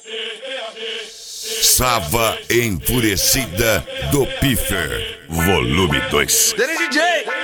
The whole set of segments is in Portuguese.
Sava enfurecida do Piffer, volume 2. DJ!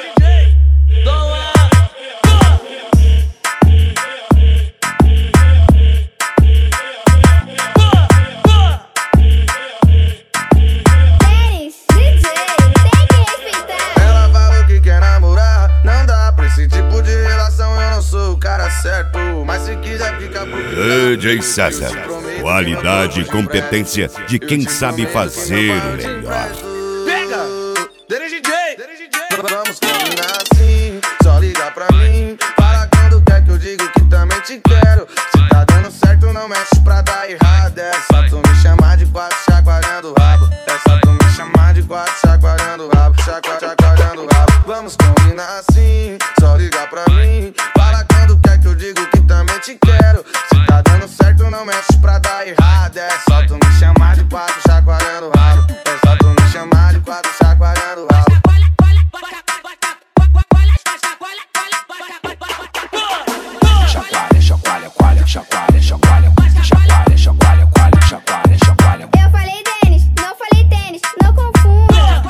Mas se quiser ficar por DJ César, qualidade e competência de quem sabe fazer o melhor. Pega! DJ! Vamos combinar assim, só liga pra mim. Fala quando quer que eu digo que também te quero. Se tá dando certo não mexe pra dar errado. É só tu me chamar de quatro chacoalhando o rabo. É só tu me chamar de quatro chacoalhando o rabo. Chacoalhando o rabo. Vamos combinar assim, só liga pra mim. Fala quando quer que eu digo que também te quero. Se tá dando certo não mexe pra dar errado. É só tu me chamar de quatro chacoalhando o rabo. É só tu me chamar de quatro chacoalhando o rabo. Eu falei tênis, não falei tênis, não confunda.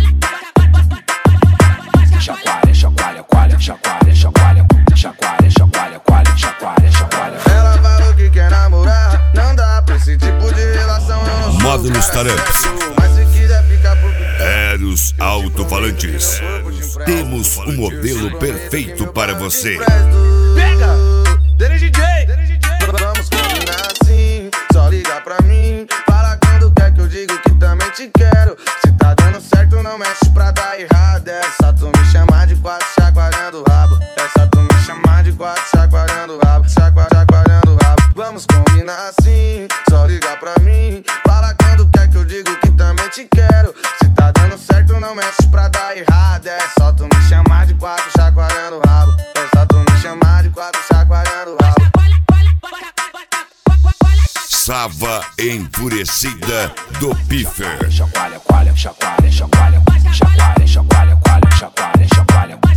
Ela falou que quer namorar, não dá pra esse tipo de relação. Eu não sou Módulos cara Taramps. certo, mas se quiser ficar por Eros Alto-Falantes. Temos o modelo perfeito para você. Pega! DJ! Vamos combinar assim, só liga pra mim. Fala quando quer que eu digo que também te quero. Se tá dando certo não mexe pra dar errado. É só tu me chamar de quatro chacoalhando o rabo. É só tu me chamar de quatro chacoalhando o rabo. Chacoalhando o rabo. Vamos combinar assim, só liga pra mim. Fala quando quer que eu digo que também te quero. Se tá dando certo não mexe pra dar errado. É só tu me chamar de quatro chacoalhando o rabo. É só tu me chamar de quatro chacoalhando o rabo. Sava enfurecida do Piffer. Chacoalha, chacoalha, chacoalha, chacoalha, chacoalha, chacoalha, chacoalha.